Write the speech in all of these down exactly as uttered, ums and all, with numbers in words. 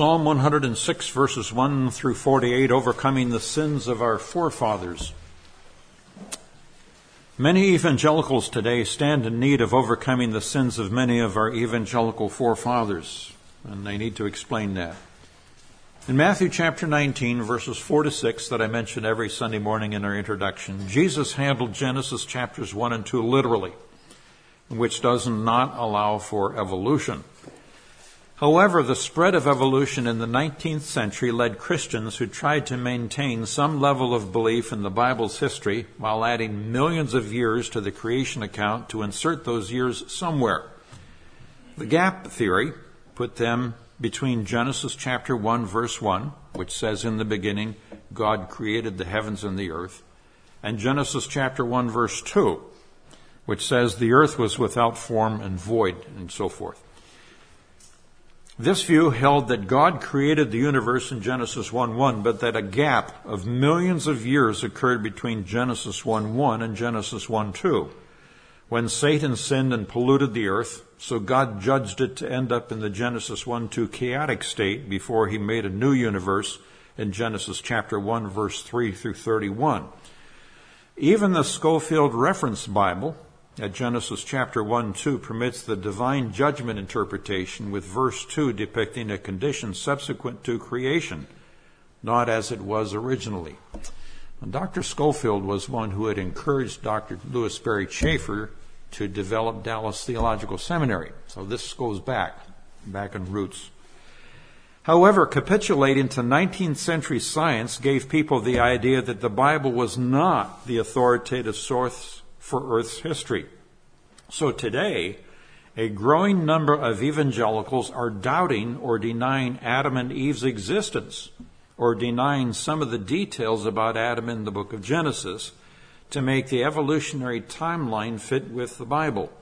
Psalm one hundred six, verses one through forty-eight, overcoming the sins of our forefathers. Many evangelicals today stand in need of overcoming the sins of many of our evangelical forefathers, and they need to explain that. In Matthew chapter nineteen, verses four to six, that I mention every Sunday morning in our introduction, Jesus handled Genesis chapters one and two literally, which does not allow for evolution. However, the spread of evolution in the nineteenth century led Christians who tried to maintain some level of belief in the Bible's history while adding millions of years to the creation account to insert those years somewhere. The gap theory put them between Genesis chapter one, verse one, which says, "In the beginning, God created the heavens and the earth," and Genesis chapter one, verse two, which says, "The earth was without form and void," and so forth. This view held that God created the universe in Genesis one one, but that a gap of millions of years occurred between Genesis one one and Genesis one two, when Satan sinned and polluted the earth, so God judged it to end up in the Genesis one two chaotic state before he made a new universe in Genesis chapter one, verse three through thirty-one. Even the Scofield Reference Bible at Genesis chapter one two permits the divine judgment interpretation, with verse two depicting a condition subsequent to creation, not as it was originally. And Doctor Scofield was one who had encouraged Doctor Lewis Berry Chafer to develop Dallas Theological Seminary. So this goes back, back in roots. However, capitulating to nineteenth century science gave people the idea that the Bible was not the authoritative source for Earth's history. So today, a growing number of evangelicals are doubting or denying Adam and Eve's existence, or denying some of the details about Adam in the book of Genesis to make the evolutionary timeline fit with the Bible.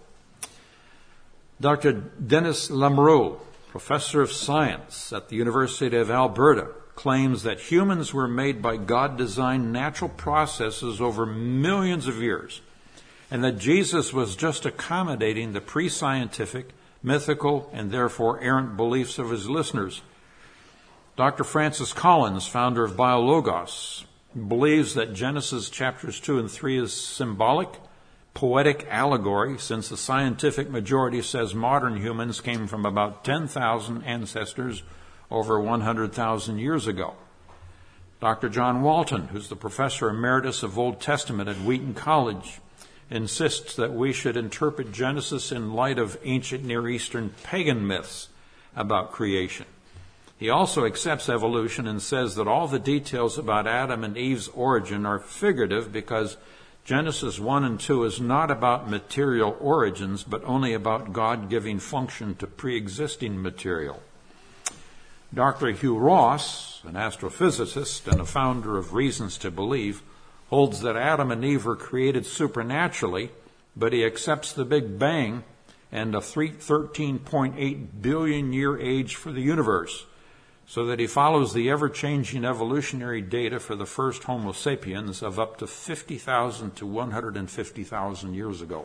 Doctor Dennis Lamoureux, professor of science at the University of Alberta, claims that humans were made by God-designed natural processes over millions of years, and that Jesus was just accommodating the pre-scientific, mythical, and therefore errant beliefs of his listeners. Doctor Francis Collins, founder of BioLogos, believes that Genesis chapters two and three is symbolic, poetic allegory, since the scientific majority says modern humans came from about ten thousand ancestors over one hundred thousand years ago. Doctor John Walton, who's the professor emeritus of Old Testament at Wheaton College, insists that we should interpret Genesis in light of ancient Near Eastern pagan myths about creation. He also accepts evolution and says that all the details about Adam and Eve's origin are figurative because Genesis one and two is not about material origins, but only about God giving function to pre-existing material. Doctor Hugh Ross, an astrophysicist and a founder of Reasons to Believe, holds that Adam and Eve were created supernaturally, but he accepts the Big Bang and a thirteen point eight billion year age for the universe, so that he follows the ever-changing evolutionary data for the first Homo sapiens of up to fifty thousand to one hundred fifty thousand years ago.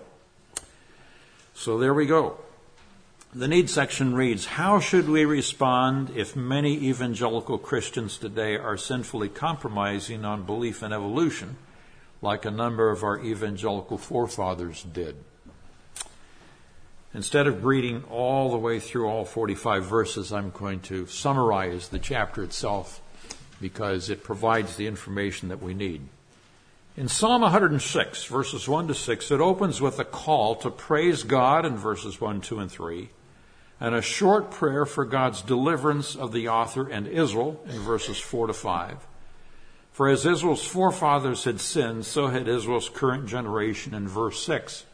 So there we go. The need section reads, how should we respond if many evangelical Christians today are sinfully compromising on belief in evolution, like a number of our evangelical forefathers did? Instead of reading all the way through all forty-five verses, I'm going to summarize the chapter itself because it provides the information that we need. In Psalm one hundred six, verses one to six, it opens with a call to praise God in verses one, two, and three, and a short prayer for God's deliverance of the author and Israel in verses four to five. For as Israel's forefathers had sinned, so had Israel's current generation in verse six.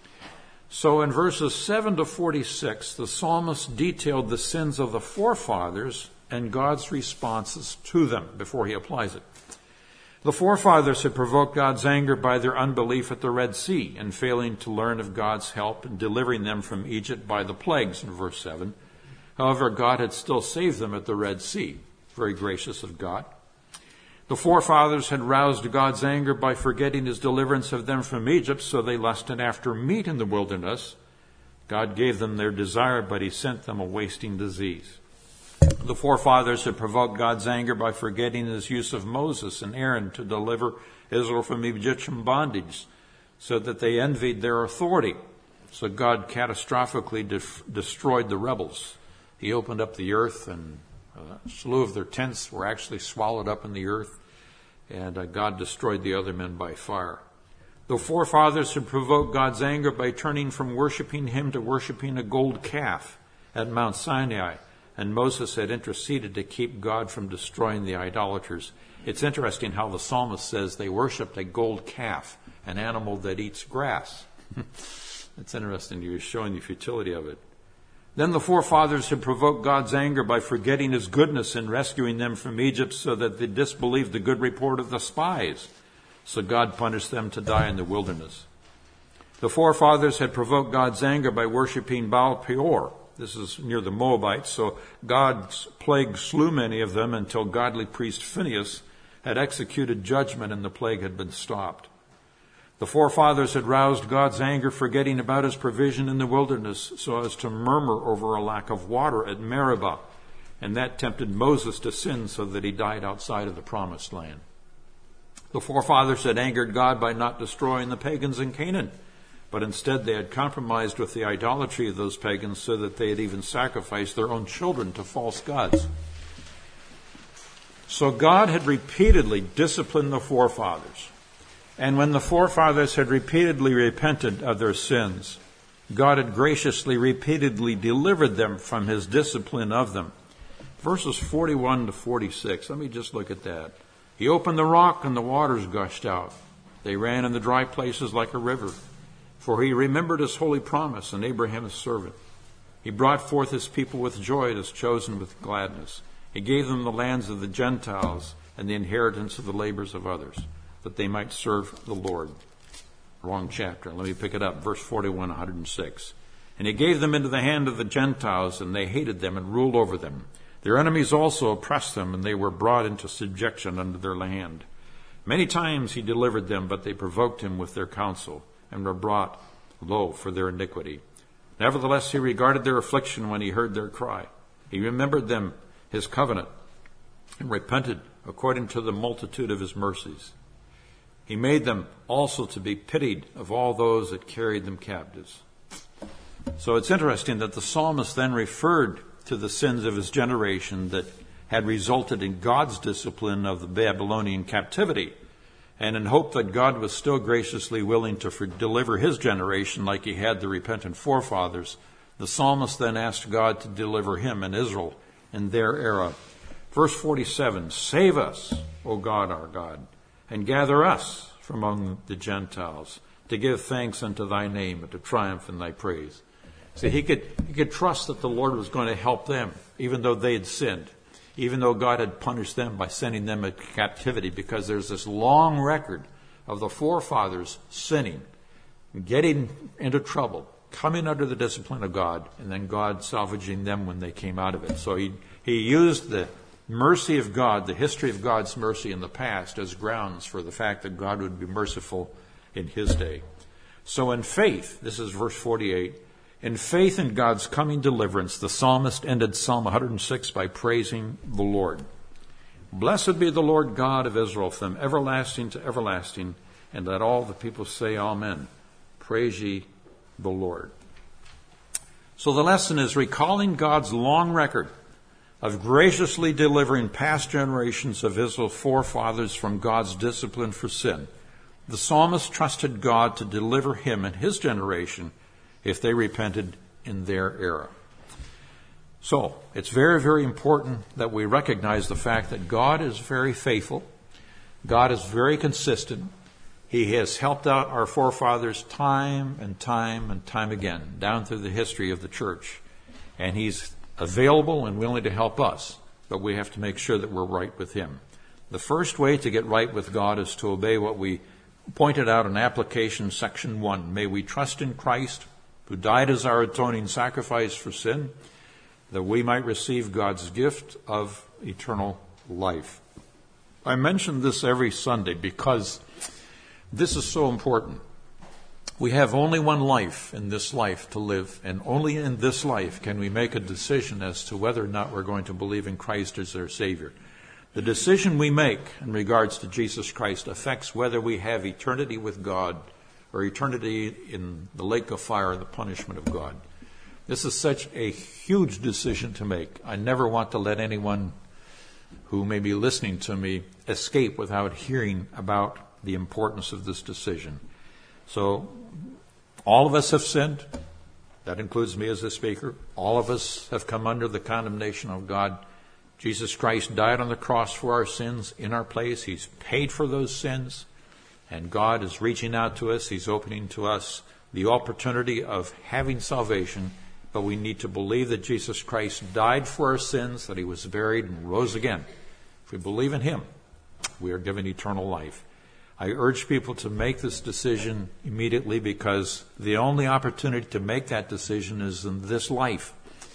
So in verses seven to forty-six, the psalmist detailed the sins of the forefathers and God's responses to them before he applies it. The forefathers had provoked God's anger by their unbelief at the Red Sea and failing to learn of God's help in delivering them from Egypt by the plagues in verse seven. However, God had still saved them at the Red Sea. Very gracious of God. The forefathers had roused God's anger by forgetting his deliverance of them from Egypt, so they lusted after meat in the wilderness. God gave them their desire, but he sent them a wasting disease. The forefathers had provoked God's anger by forgetting his use of Moses and Aaron to deliver Israel from Egyptian bondage, so that they envied their authority. So God catastrophically de- destroyed the rebels. He opened up the earth, and a slew of their tents were actually swallowed up in the earth, and uh, God destroyed the other men by fire. The forefathers had provoked God's anger by turning from worshiping him to worshiping a gold calf at Mount Sinai, and Moses had interceded to keep God from destroying the idolaters. It's interesting how the psalmist says they worshipped a gold calf, an animal that eats grass. It's interesting. He was showing the futility of it. Then the forefathers had provoked God's anger by forgetting his goodness in rescuing them from Egypt, so that they disbelieved the good report of the spies. So God punished them to die in the wilderness. The forefathers had provoked God's anger by worshiping Baal Peor. This is near the Moabites. So God's plague slew many of them until godly priest Phinehas had executed judgment and the plague had been stopped. The forefathers had roused God's anger, forgetting about his provision in the wilderness, so as to murmur over a lack of water at Meribah, and that tempted Moses to sin so that he died outside of the promised land. The forefathers had angered God by not destroying the pagans in Canaan, but instead they had compromised with the idolatry of those pagans, so that they had even sacrificed their own children to false gods. So God had repeatedly disciplined the forefathers. And when the forefathers had repeatedly repented of their sins, God had graciously, repeatedly delivered them from his discipline of them. Verses forty-one to forty-six, let me just look at that. He opened the rock and the waters gushed out. They ran in the dry places like a river. For he remembered his holy promise and Abraham his servant. He brought forth his people with joy, his chosen with gladness. He gave them the lands of the Gentiles and the inheritance of the labors of others, that they might serve the Lord. Wrong chapter. Let me pick it up. Verse forty-one, one hundred six. And he gave them into the hand of the Gentiles, and they hated them and ruled over them. Their enemies also oppressed them, and they were brought into subjection under their hand. Many times he delivered them, but they provoked him with their counsel, and were brought low for their iniquity. Nevertheless, he regarded their affliction when he heard their cry. He remembered them, his covenant, and repented according to the multitude of his mercies. He made them also to be pitied of all those that carried them captives. So it's interesting that the psalmist then referred to the sins of his generation that had resulted in God's discipline of the Babylonian captivity. And in hope that God was still graciously willing to for, deliver his generation like he had the repentant forefathers, the psalmist then asked God to deliver him and Israel in their era. Verse forty-seven, save us, O God our God, and gather us from among the Gentiles, to give thanks unto thy name and to triumph in thy praise. See, he could, he could trust that the Lord was going to help them, even though they had sinned, even though God had punished them by sending them into captivity, because there's this long record of the forefathers sinning, getting into trouble, coming under the discipline of God, and then God salvaging them when they came out of it. So he, he used the mercy of God, the history of God's mercy in the past, as grounds for the fact that God would be merciful in his day. So in faith, this is verse forty-eight, in faith in God's coming deliverance, the psalmist ended Psalm one hundred six by praising the Lord. Blessed be the Lord God of Israel from everlasting to everlasting, and let all the people say amen. Praise ye the Lord. So the lesson is recalling God's long record of graciously delivering past generations of Israel's forefathers from God's discipline for sin. The psalmist trusted God to deliver him and his generation if they repented in their era. So, it's very, very important that we recognize the fact that God is very faithful. God is very consistent. He has helped out our forefathers time and time and time again, down through the history of the church. And he's available and willing to help us, but we have to make sure that we're right with him. The first way to get right with God is to obey what we pointed out in application section one. May we trust in Christ, who died as our atoning sacrifice for sin, that we might receive God's gift of eternal life. I mention this every Sunday because this is so important. We have only one life in this life to live, and only in this life can we make a decision as to whether or not we're going to believe in Christ as our Savior. The decision we make in regards to Jesus Christ affects whether we have eternity with God or eternity in the lake of fire, the punishment of God. This is such a huge decision to make. I never want to let anyone who may be listening to me escape without hearing about the importance of this decision. So, all of us have sinned. That includes me as the speaker. All of us have come under the condemnation of God. Jesus Christ died on the cross for our sins in our place. He's paid for those sins. And God is reaching out to us. He's opening to us the opportunity of having salvation. But we need to believe that Jesus Christ died for our sins, that he was buried and rose again. If we believe in him, we are given eternal life. I urge people to make this decision immediately, because the only opportunity to make that decision is in this life.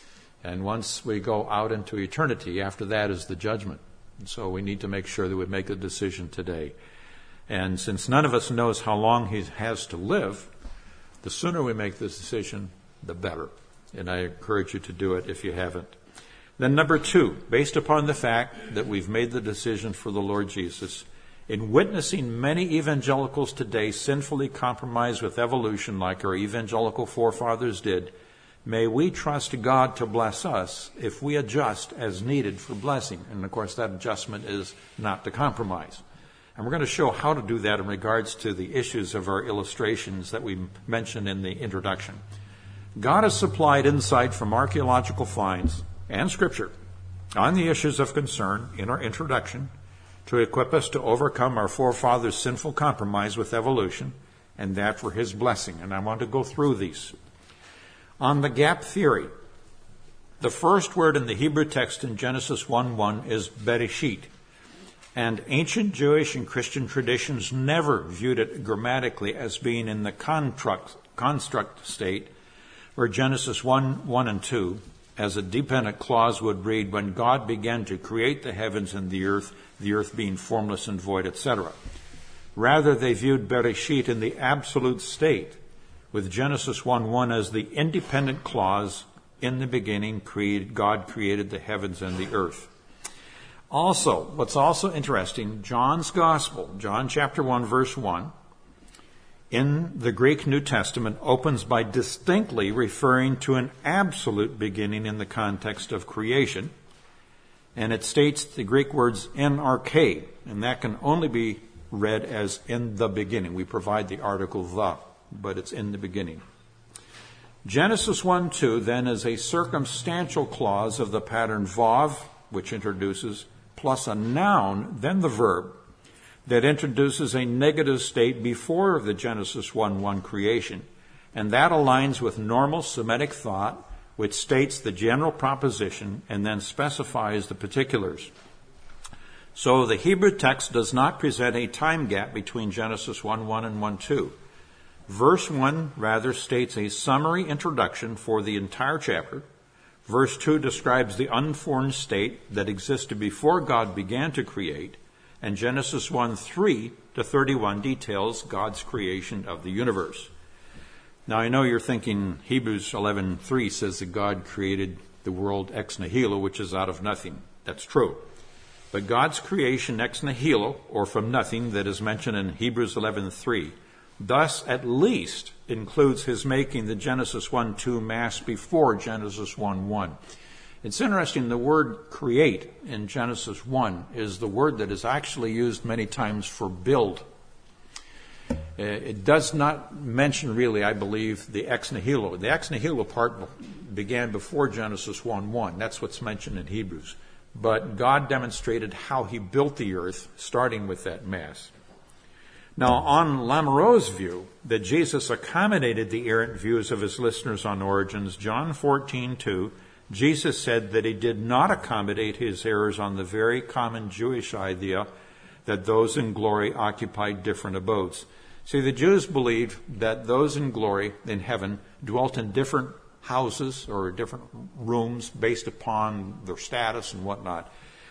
And once we go out into eternity, after that is the judgment. And so we need to make sure that we make a decision today. And since none of us knows how long he has to live, the sooner we make this decision, the better. And I encourage you to do it if you haven't. Then number two, based upon the fact that we've made the decision for the Lord Jesus, in witnessing many evangelicals today sinfully compromise with evolution like our evangelical forefathers did, may we trust God to bless us if we adjust as needed for blessing. And of course, that adjustment is not to compromise. And we're going to show how to do that in regards to the issues of our illustrations that we mentioned in the introduction. God has supplied insight from archaeological finds and Scripture on the issues of concern in our introduction to equip us to overcome our forefathers' sinful compromise with evolution, and that for his blessing. And I want to go through these. On the gap theory, the first word in the Hebrew text in Genesis one one is Bereshit. And ancient Jewish and Christian traditions never viewed it grammatically as being in the construct, construct state, where Genesis one one and two, as a dependent clause would read, when God began to create the heavens and the earth, the earth being formless and void, et cetera. Rather, they viewed Bereshit in the absolute state, with Genesis one one as the independent clause, in the beginning created, God created the heavens and the earth. Also, what's also interesting, John's Gospel, John chapter one, verse one, in the Greek New Testament opens by distinctly referring to an absolute beginning in the context of creation. And it states the Greek words en arche, and that can only be read as in the beginning. We provide the article the, but it's in the beginning. Genesis one two then is a circumstantial clause of the pattern vav, which introduces, plus a noun, then the verb, that introduces a negative state before the Genesis one one creation. And that aligns with normal Semitic thought, which states the general proposition and then specifies the particulars. So the Hebrew text does not present a time gap between Genesis one one and one two. Verse one rather states a summary introduction for the entire chapter. Verse two describes the unformed state that existed before God began to create. And Genesis one three to thirty-one details God's creation of the universe. Now, I know you're thinking Hebrews eleven three says that God created the world ex nihilo, which is out of nothing. That's true. But God's creation ex nihilo, or from nothing, that is mentioned in Hebrews eleven three, thus at least includes his making the Genesis one two mass before Genesis one one. It's interesting, the word create in Genesis one is the word that is actually used many times for build. It does not mention really, I believe, the ex nihilo. The ex nihilo part began before Genesis one one. That's what's mentioned in Hebrews. But God demonstrated how he built the earth, starting with that mass. Now, on Lamoureux's view, that Jesus accommodated the errant views of his listeners on origins, John fourteen two, Jesus said that he did not accommodate his errors on the very common Jewish idea that those in glory occupied different abodes. See, the Jews believed that those in glory, in heaven, dwelt in different houses or different rooms based upon their status and whatnot.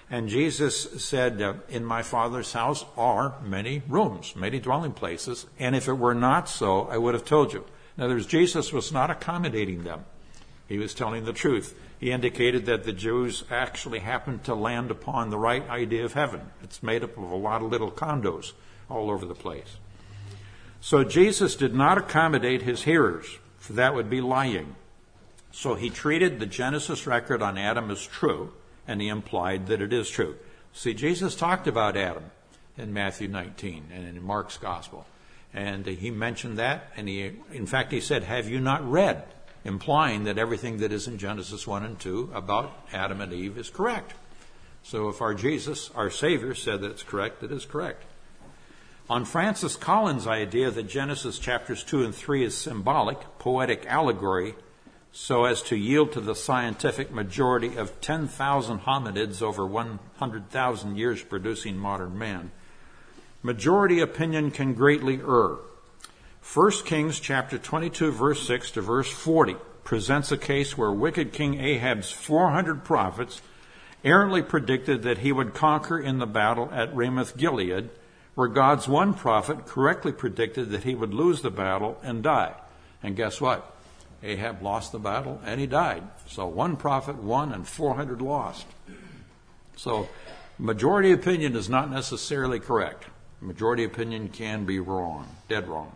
And Jesus said, uh, in my Father's house are many rooms, many dwelling places, and if it were not so, I would have told you. In other words, Jesus was not accommodating them. He was telling the truth. He indicated that the Jews actually happened to land upon the right idea of heaven. It's made up of a lot of little condos all over the place. So Jesus did not accommodate his hearers, for that would be lying. So he treated the Genesis record on Adam as true, and he implied that it is true. See, Jesus talked about Adam in Matthew nineteen and in Mark's gospel. And he mentioned that, and he, in fact, he said, have you not read? Implying that everything that is in Genesis one and two about Adam and Eve is correct. So if our Jesus, our Savior, said that it's correct, it is correct. On Francis Collins' idea that Genesis chapters two and three is symbolic, poetic allegory, so as to yield to the scientific majority of ten thousand hominids over one hundred thousand years producing modern man, majority opinion can greatly err. First Kings chapter twenty-two, verse six to verse forty presents a case where wicked King Ahab's four hundred prophets errantly predicted that he would conquer in the battle at Ramoth Gilead, where God's one prophet correctly predicted that he would lose the battle and die. And guess what? Ahab lost the battle and he died. So one prophet won and four hundred lost. So majority opinion is not necessarily correct. Majority opinion can be wrong, dead wrong.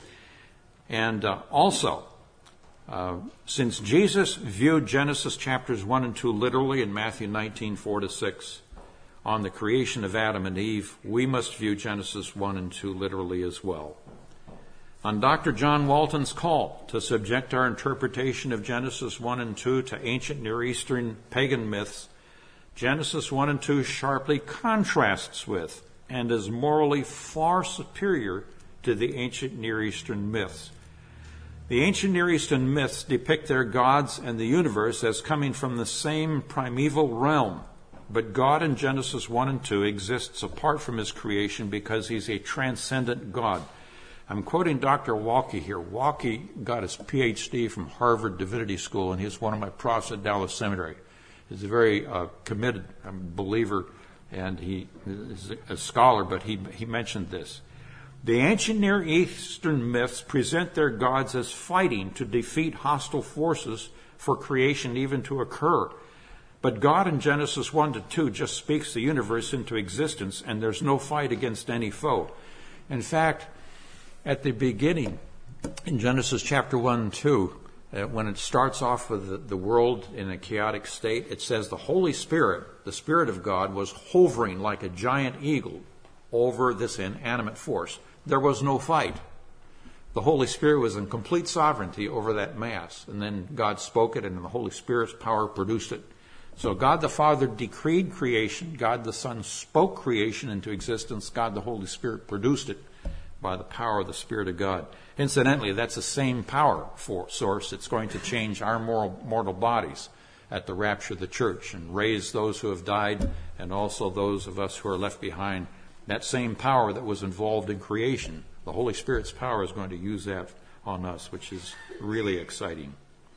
And uh, also, uh, since Jesus viewed Genesis chapters one and two literally in Matthew nineteen, four to six, on the creation of Adam and Eve, we must view Genesis one and two literally as well. On Doctor John Walton's call to subject our interpretation of Genesis one and two to ancient Near Eastern pagan myths, Genesis one and two sharply contrasts with and is morally far superior to the ancient Near Eastern myths. The ancient Near Eastern myths depict their gods and the universe as coming from the same primeval realm, but God in Genesis one and two exists apart from his creation because he's a transcendent God. I'm quoting Doctor Walke here. Walke got his P H D from Harvard Divinity School, and he's one of my profs at Dallas Seminary. He's a very uh, committed um, believer, and he is a scholar, but he, he mentioned this. The ancient Near Eastern myths present their gods as fighting to defeat hostile forces for creation even to occur. But God in Genesis one to two just speaks the universe into existence, and there's no fight against any foe. In fact, at the beginning, in Genesis chapter one and two, uh, when it starts off with the, the world in a chaotic state, it says the Holy Spirit, the Spirit of God, was hovering like a giant eagle over this inanimate force. There was no fight. The Holy Spirit was in complete sovereignty over that mass, and then God spoke it, and the Holy Spirit's power produced it. So God the Father decreed creation, God the Son spoke creation into existence, God the Holy Spirit produced it by the power of the Spirit of God. Incidentally, that's the same power for source. It's going to change our moral, mortal bodies at the rapture of the church and raise those who have died and also those of us who are left behind. That same power that was involved in creation, the Holy Spirit's power is going to use that on us, which is really exciting.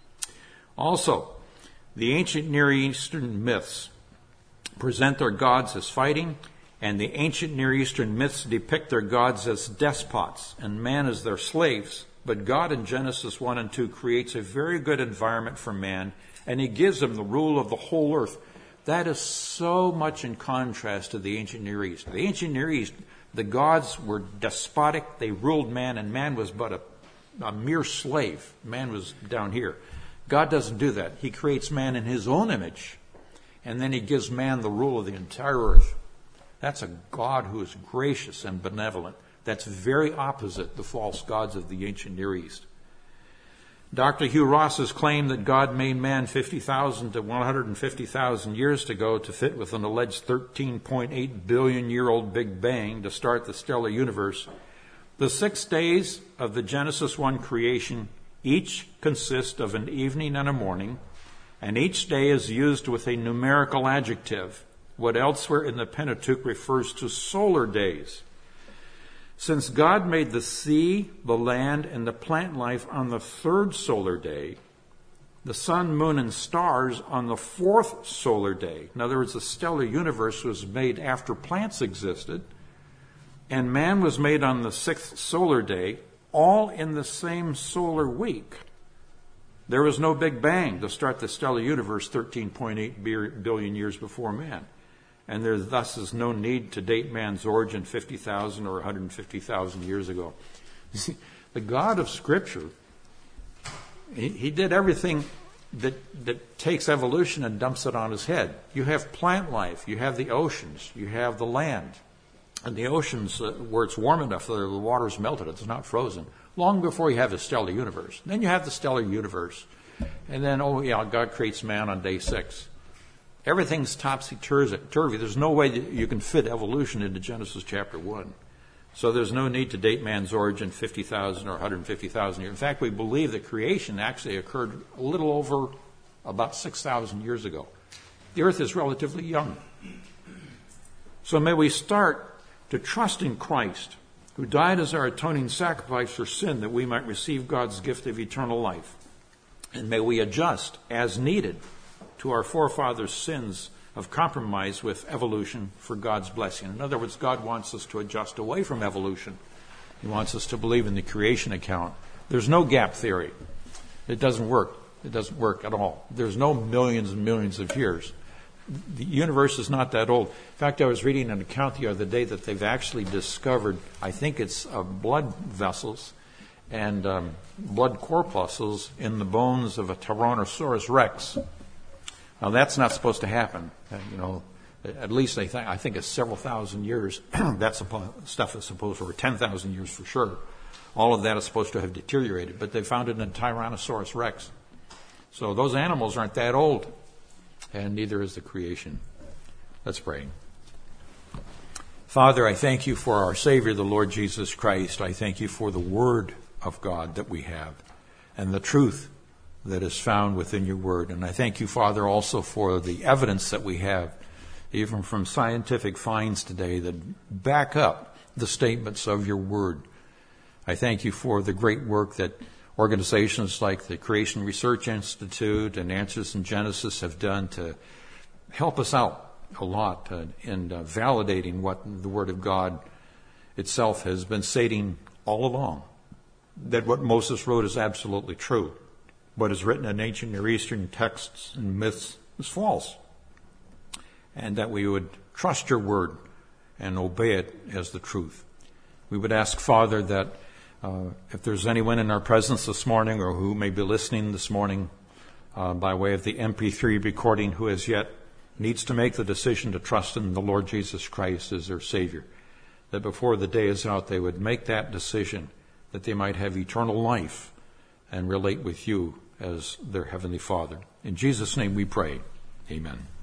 Also, the ancient Near Eastern myths present their gods as fighting, and the ancient Near Eastern myths depict their gods as despots and man as their slaves. But God in Genesis one and two creates a very good environment for man, and he gives him the rule of the whole earth. That is so much in contrast to the ancient Near East. The ancient Near East, the gods were despotic. They ruled man, and man was but a, a mere slave. Man was down here. God doesn't do that. He creates man in his own image, and then he gives man the rule of the entire earth. That's a God who is gracious and benevolent. That's very opposite the false gods of the ancient Near East. Doctor Hugh Ross's claim that God made man fifty thousand to one hundred fifty thousand years ago to fit with an alleged thirteen point eight billion year old Big Bang to start the stellar universe. The six days of the Genesis one creation each consist of an evening and a morning, and each day is used with a numerical adjective, what elsewhere in the Pentateuch refers to solar days. Since God made the sea, the land, and the plant life on the third solar day, the sun, moon, and stars on the fourth solar day. In other words, the stellar universe was made after plants existed, and man was made on the sixth solar day, all in the same solar week. There was no Big Bang to start the stellar universe thirteen point eight billion years before man. And there thus is no need to date man's origin fifty thousand or one hundred fifty thousand years ago. You see, the God of Scripture, he, he did everything that, that takes evolution and dumps it on his head. You have plant life, you have the oceans, you have the land. And the oceans, uh, where it's warm enough, the water's melted, it's not frozen, long before you have the stellar universe. Then you have the stellar universe. And then, oh yeah, God creates man on day six. Everything's topsy-turvy. There's no way that you can fit evolution into Genesis chapter one. So there's no need to date man's origin fifty thousand or one hundred fifty thousand years. In fact, we believe that creation actually occurred a little over about six thousand years ago. The earth is relatively young. So may we start to trust in Christ, who died as our atoning sacrifice for sin, that we might receive God's gift of eternal life. And may we adjust as needed to our forefathers' sins of compromise with evolution for God's blessing. In other words, God wants us to adjust away from evolution. He wants us to believe in the creation account. There's no gap theory. It doesn't work. It doesn't work at all. There's no millions and millions of years. The universe is not that old. In fact, I was reading an account the other day that they've actually discovered, I think it's uh, blood vessels and um, blood corpuscles in the bones of a Tyrannosaurus rex. Now, that's not supposed to happen. Uh, you know, at least I, th- I think it's several thousand years. That stuff is supposed to, or ten thousand years for sure. All of that is supposed to have deteriorated. But they found it in Tyrannosaurus rex. So those animals aren't that old. And neither is the creation. Let's pray. Father, I thank you for our Savior, the Lord Jesus Christ. I thank you for the Word of God that we have and the truth that is found within your Word. And I thank you, Father, also for the evidence that we have, even from scientific finds today, that back up the statements of your Word. I thank you for the great work that organizations like the Creation Research Institute and Answers in Genesis have done to help us out a lot uh, in uh, validating what the Word of God itself has been stating all along, that what Moses wrote is absolutely true. What is written in ancient Near Eastern texts and myths is false. And that we would trust your word and obey it as the truth. We would ask, Father, that uh, if there's anyone in our presence this morning or who may be listening this morning uh, by way of the M P three recording who as yet needs to make the decision to trust in the Lord Jesus Christ as their Savior, that before the day is out they would make that decision, that they might have eternal life and relate with you as their Heavenly Father. In Jesus' name we pray. Amen.